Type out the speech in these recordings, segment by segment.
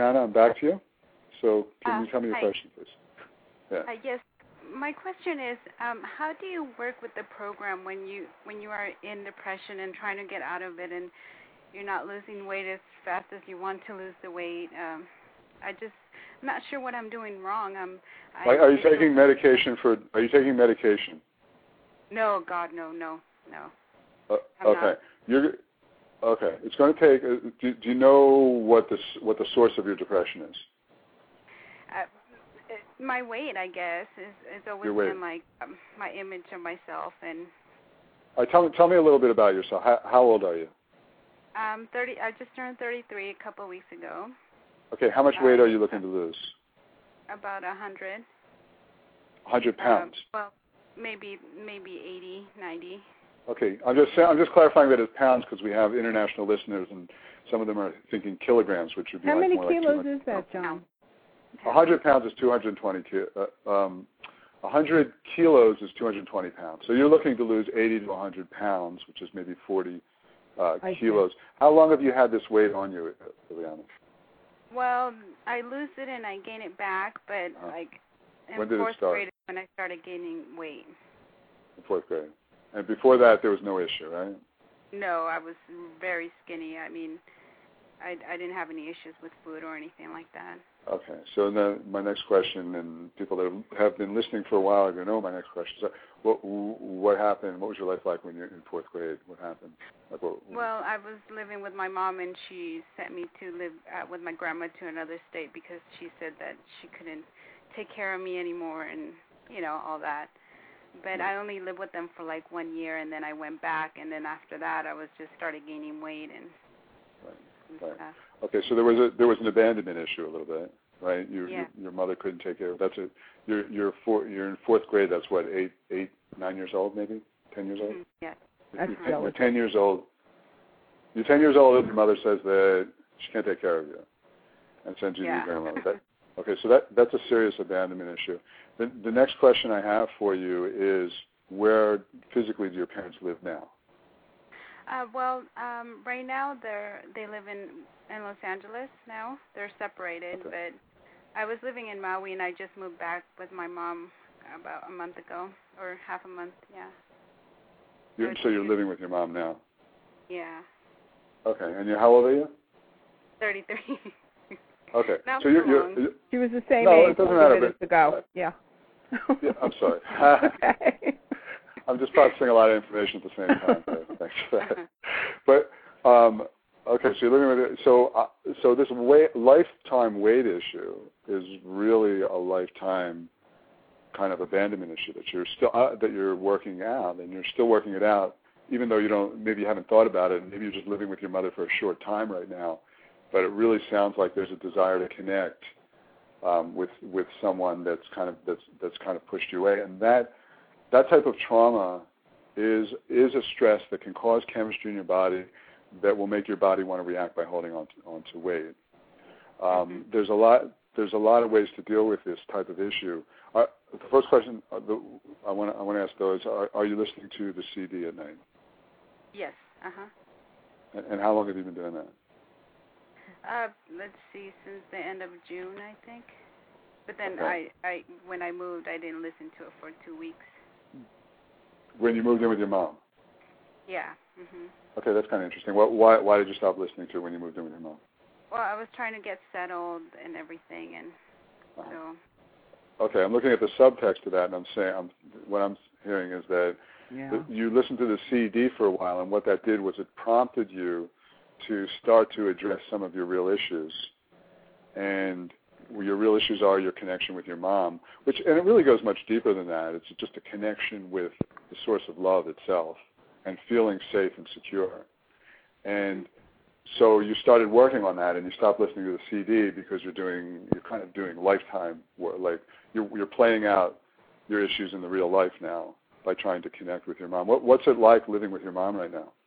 Liliana, I'm back to you. So can you tell me your hi. question, please? Yeah. Yes. My question is, how do you work with the program when you are in depression and trying to get out of it, and you're not losing weight as fast as you want to lose the weight? I'm not sure what I'm doing wrong. Are you taking medication for? Are you taking medication? No, God, no. Okay. Okay. It's going to take. Do you know what the source of your depression is? My weight, I guess, is always been like my image of myself. And tell me a little bit about yourself. How old are you? 30. I just turned 33 a couple of weeks ago. Okay. How much weight are you looking to lose? About 100. 100 pounds. Well, maybe 80, 90. Okay. I'm just clarifying that it's pounds because we have international listeners and some of them are thinking kilograms, which would be how like many more kilos like is that, John? 100 pounds is 220. 100 kilos is 220 pounds. So you're looking to lose 80 to 100 pounds, which is maybe 40 kilos. How long have you had this weight on you, Liliana? Well, I lose it and I gain it back, but when did it start? Grade is when I started gaining weight. In fourth grade. And before that, there was no issue, right? No, I was very skinny. I mean, I didn't have any issues with food or anything like that. Okay. So then my next question, and people that have been listening for a while are going to know my next question. So what happened? What was your life like when you were in fourth grade? What happened? Well, I was living with my mom, and she sent me to live with my grandma to another state because she said that she couldn't take care of me anymore and, all that. But I only lived with them for like 1 year, and then I went back, and then after that I was just started gaining weight and Right. stuff. Okay, so there was an abandonment issue a little bit, right? Your mother couldn't take care of. That's it. You're in fourth grade. That's what 9 years old, maybe 10 years old. Mm-hmm. Yeah. You're 10 years old. You're 10 years old, and your mother says that she can't take care of you, and sends you to your grandmother. Okay, so that's a serious abandonment issue. The next question I have for you is, where physically do your parents live now? Right now they live in Los Angeles now. They're separated, but I was living in Maui, and I just moved back with my mom about a month ago, or half a month, yeah. So you're living with your mom now? Yeah. Okay, and how old are you? 33. Okay, Not so you're she was the same age it doesn't matter, minutes ago. Yeah. Yeah, I'm sorry. Okay. I'm just processing a lot of information at the same time. So thanks for that. But okay, so you're living with it. So this lifetime weight issue is really a lifetime kind of abandonment issue that you're working out, and you're still working it out, even though maybe you haven't thought about it, and maybe you're just living with your mother for a short time right now. But it really sounds like there's a desire to connect with someone that's kind of pushed you away, and that type of trauma is a stress that can cause chemistry in your body that will make your body want to react by holding on to weight. There's a lot of ways to deal with this type of issue. The first question I want to ask though is, are you listening to the CD at night? Yes. And how long have you been doing that? Let's see, since the end of June, I think. But then when I moved, I didn't listen to it for 2 weeks. When you moved in with your mom? Yeah. Mhm. Okay, that's kind of interesting. Why did you stop listening to it when you moved in with your mom? Well, I was trying to get settled and everything, and so. Okay, I'm looking at the subtext to that, and I'm saying what I'm hearing is that you listened to the CD for a while, and what that did was it prompted you to start to address some of your real issues, and your real issues are your connection with your mom, and it really goes much deeper than that. It's just a connection with the source of love itself and feeling safe and secure. And so you started working on that, and you stopped listening to the CD because you're kind of doing lifetime work, like you're playing out your issues in the real life now by trying to connect with your mom. What's it like living with your mom right now?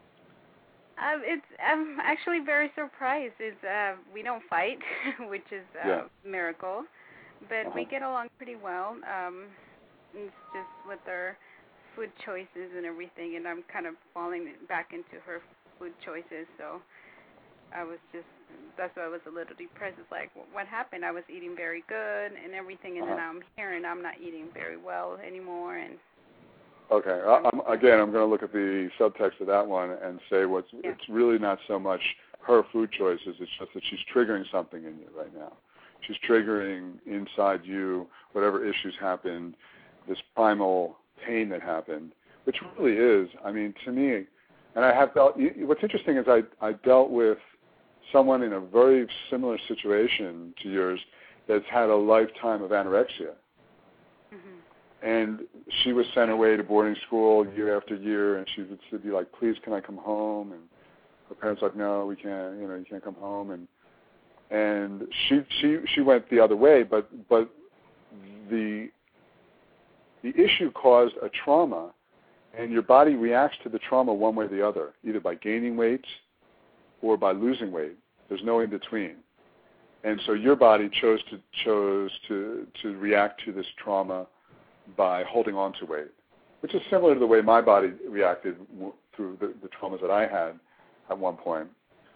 I'm actually very surprised. We don't fight, which is a miracle, but we get along pretty well. It's just with our food choices and everything, and I'm kind of falling back into her food choices. So I was just that's why I was a little depressed. It's like, what happened? I was eating very good and everything, and then I'm hearing I'm not eating very well anymore. And okay, I'm going to look at the subtext of that one and say it's really not so much her food choices. It's just that she's triggering something in you right now. She's triggering inside you whatever issues happened, this primal pain that happened, which really is, I mean, to me, and I have dealt, what's interesting is I dealt with someone in a very similar situation to yours that's had a lifetime of anorexia. Mm-hmm. And she was sent away to boarding school year after year, and she would be like, please, can I come home? And her parents were like, no, we can't, you can't come home. And she went the other way, but the issue caused a trauma, and your body reacts to the trauma one way or the other, either by gaining weight or by losing weight. There's no in between. And so your body chose to react to this trauma by holding on to weight, which is similar to the way my body reacted through the traumas that I had at one point.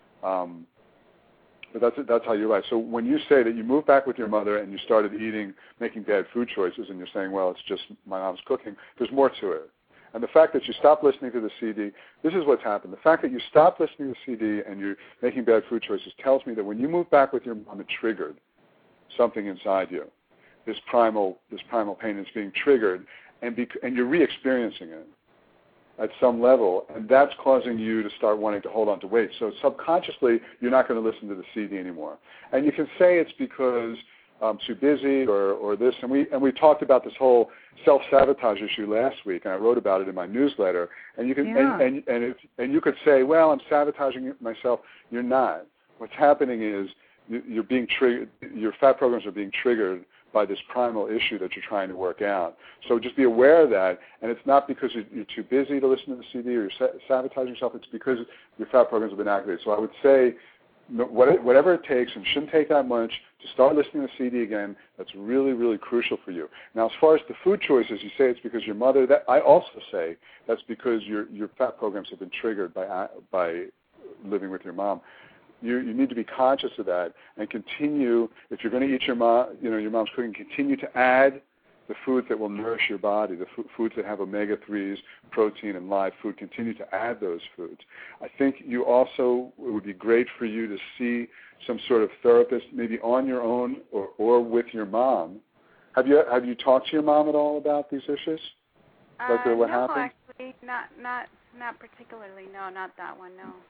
But that's how you're right. So when you say that you moved back with your mother and you started making bad food choices, and you're saying, well, it's just my mom's cooking, there's more to it. And the fact that you stopped listening to the CD, this is what's happened. The fact that you stopped listening to the CD and you're making bad food choices tells me that when you moved back with your mom, it triggered something inside you. This primal pain is being triggered, and you're re-experiencing it at some level, and that's causing you to start wanting to hold on to weight. So subconsciously, you're not going to listen to the CD anymore. And you can say it's because I'm too busy or this, and we talked about this whole self-sabotage issue last week, and I wrote about it in my newsletter. And you can and you could say, well, I'm sabotaging myself. You're not. What's happening is you're being triggered. Your fat programs are being triggered by this primal issue that you're trying to work out. So just be aware of that, and it's not because you're too busy to listen to the CD or you're sabotaging yourself. It's because your fat programs have been activated. So I would say whatever it takes, and it shouldn't take that much, to start listening to the CD again. That's really, really crucial for you. Now, as far as the food choices, you say it's because your mother. That I also say that's because your fat programs have been triggered by living with your mom. You need to be conscious of that and continue. If you're going to eat your mom's cooking, continue to add the foods that will nourish your body, the foods that have omega-3s, protein, and live food. Continue to add those foods. I think it would be great for you to see some sort of therapist, maybe on your own or with your mom. Have you talked to your mom at all about these issues? What happened? No, actually, not particularly. No, not that one. No.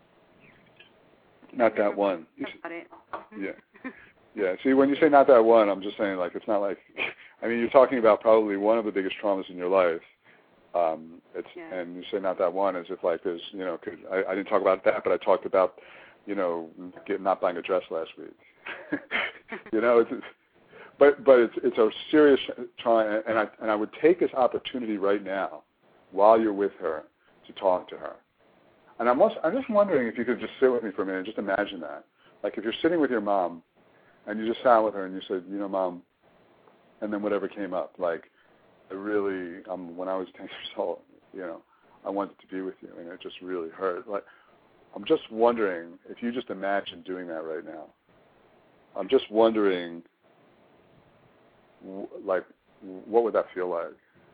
Not that one. About it. Yeah. See, when you say not that one, I'm just saying, like, it's not like, I mean, you're talking about probably one of the biggest traumas in your life. And you say not that one as if like there's, I didn't talk about that, but I talked about, not buying a dress last week. But it's a serious trauma, and I would take this opportunity right now, while you're with her, to talk to her. And I'm just wondering if you could just sit with me for a minute and just imagine that. Like if you're sitting with your mom and you just sat with her and you said, Mom, and then whatever came up, like, when I was 10 years old, I wanted to be with you, and it just really hurt. Like, I'm just wondering if you just imagine doing that right now. I'm just wondering, like, what would that feel like?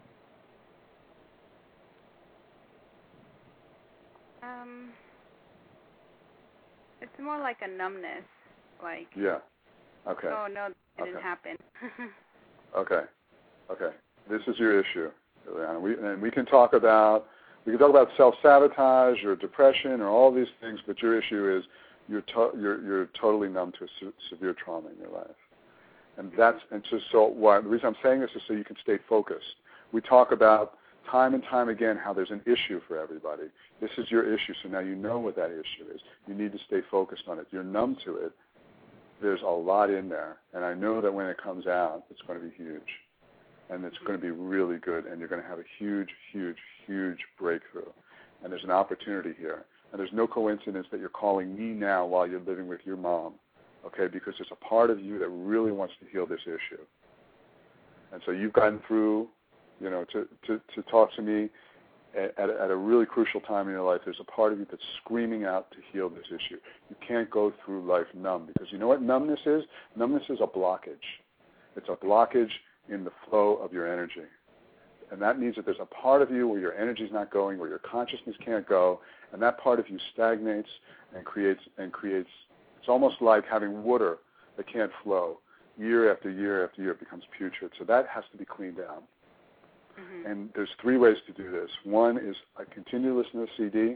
It's more like a numbness, like. Yeah. Okay. Oh no, that didn't happen. Okay. This is your issue, Liliana. We can talk about self-sabotage or depression or all these things, but your issue is you're totally numb to a severe trauma in your life, and the reason I'm saying this is so you can stay focused. We talk about time and time again how there's an issue for everybody. This is your issue, so now you know what that issue is. You need to stay focused on it. You're numb to it. There's a lot in there, and I know that when it comes out, it's going to be huge, and it's going to be really good, and you're going to have a huge, huge, huge breakthrough, and there's an opportunity here, and there's no coincidence that you're calling me now while you're living with your mom, okay, because there's a part of you that really wants to heal this issue, and so you've gotten through, to talk to me, at a really crucial time in your life, there's a part of you that's screaming out to heal this issue. You can't go through life numb, because you know what numbness is? Numbness is a blockage. It's a blockage in the flow of your energy. And that means that there's a part of you where your energy's not going, where your consciousness can't go, and that part of you stagnates and creates, it's almost like having water that can't flow. Year after year after year, it becomes putrid. So that has to be cleaned out. Mm-hmm. And there's 3 ways to do this. 1 is continue to listen to the CD.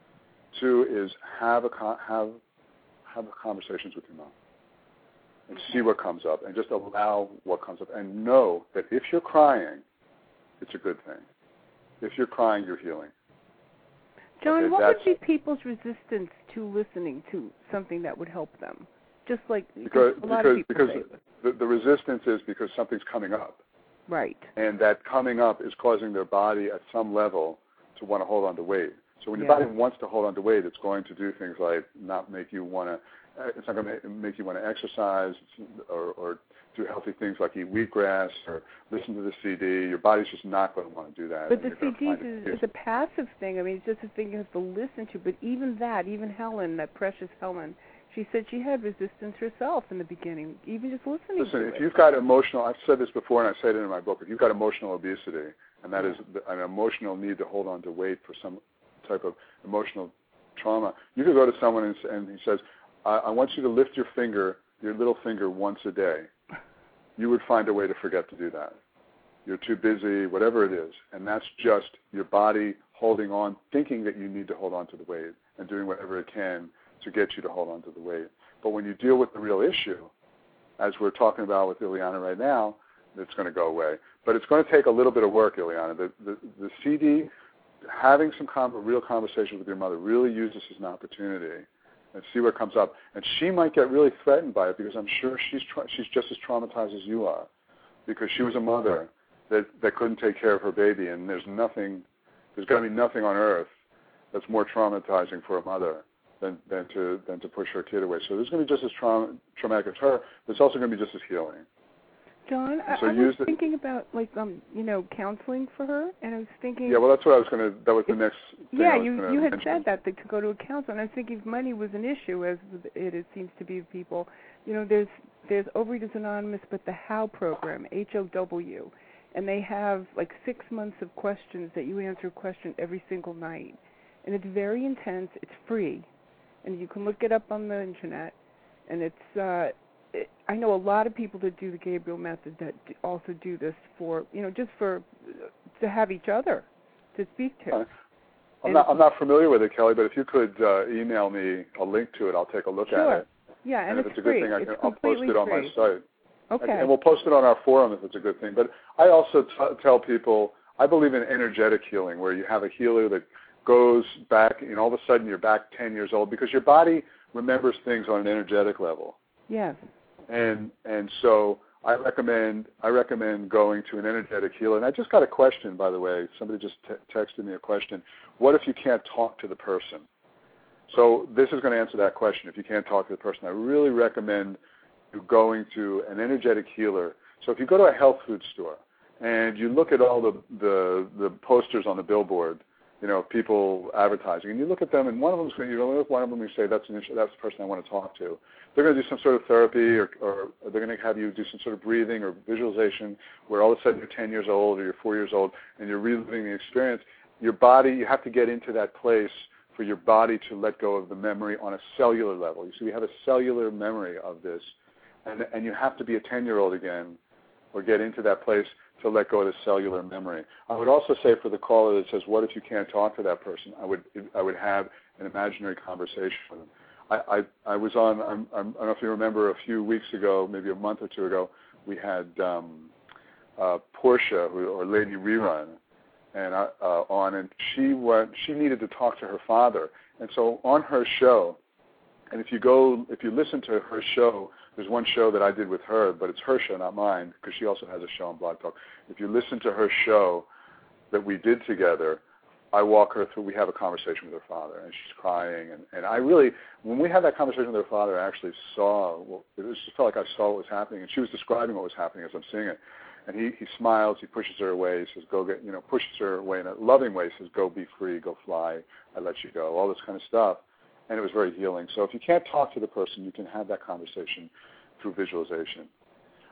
2 is have conversations with your mom and see what comes up, and just allow what comes up, and know that if you're crying, it's a good thing. If you're crying, you're healing. John, okay, what would be people's resistance to listening to something that would help them? Just like because the resistance is because something's coming up. Right. And that coming up is causing their body at some level to want to hold on to weight. So when your body wants to hold on to weight, it's going to do things like not make you want to. It's not going to make you want to exercise or do healthy things like eat wheatgrass or listen to the CD. Your body's just not going to want to do that. But the CDs is a passive thing. I mean, it's just a thing you have to listen to. But even Helen, that precious Helen, she said she had resistance herself in the beginning, even just listening to it. Listen, if you've got emotional, I've said this before and I say it in my book, if you've got emotional obesity, and that is an emotional need to hold on to weight for some type of emotional trauma, you could go to someone and he says, I want you to lift your little finger once a day. You would find a way to forget to do that. You're too busy, whatever it is. And that's just your body holding on, thinking that you need to hold on to the weight and doing whatever it can to get you to hold on to the weight. But when you deal with the real issue, as we're talking about with Ileana right now, it's going to go away. But it's going to take a little bit of work, Ileana. The CD, having some real conversation with your mother, really use this as an opportunity and see what comes up. And she might get really threatened by it, because I'm sure she's just as traumatized as you are, because she was a mother that couldn't take care of her baby, and there's going to be nothing on earth that's more traumatizing for a mother than to push her kid away. So this is going to be just as traumatic as her, but it's also going to be just as healing. John, I was thinking about counseling for her, and I was thinking. Yeah, well, that's what that was the next thing. Yeah, you had said that to go to a counselor, and I was thinking if money was an issue, as it seems to be with people. There's Overeaters Anonymous, but the HOW program, HOW, and they have 6 months of questions that you answer a question every single night, and it's very intense. It's free, and you can look it up on the internet, and it's. I know a lot of people that do the Gabriel method that also do this for, just to have each other to speak to. I'm not familiar with it, Kelly, but if you could email me a link to it, I'll take a look at it. Yeah, and if it's a free. good thing, I'll post it on my site. Okay. And we'll post it on our forum if it's a good thing. But I also tell people, I believe in energetic healing, where you have a healer that goes back, and all of a sudden you're back 10 years old, because your body remembers things on an energetic level. Yes. And so I recommend going to an energetic healer. And I just got a question, by the way. Somebody just texted me a question. What if you can't talk to the person? So this is going to answer that question. If you can't talk to the person, I really recommend you going to an energetic healer. So if you go to a health food store and you look at all the posters on the billboard, people advertising, and you look at them, and one of them you say, that's the person I want to talk to. They're going to do some sort of therapy, or they're going to have you do some sort of breathing or visualization, where all of a sudden you're 10 years old or you're 4 years old and you're reliving the experience. Your body, you have to get into that place for your body to let go of the memory on a cellular level. You see, we have a cellular memory of this, and you have to be a 10-year-old again, or get into that place to let go of the cellular memory. I would also say, for the caller that says, what if you can't talk to that person? I would have an imaginary conversation with them. I was on, I don't know if you remember, a few weeks ago, maybe a month or two ago, we had Portia, or Lady Rerun, and she needed to talk to her father. And so on her show, and if you listen to her show, there's one show that I did with her, but it's her show, not mine, because she also has a show on Blog Talk. If you listen to her show that we did together, I walk her through, we have a conversation with her father, and she's crying. And I really, when we had that conversation with her father, I actually saw, it just felt like I saw what was happening, and she was describing what was happening as I'm seeing it. And he smiles, he pushes her away, he says, go get, pushes her away in a loving way, says, go be free, go fly, I let you go, all this kind of stuff. And it was very healing. So if you can't talk to the person, you can have that conversation through visualization.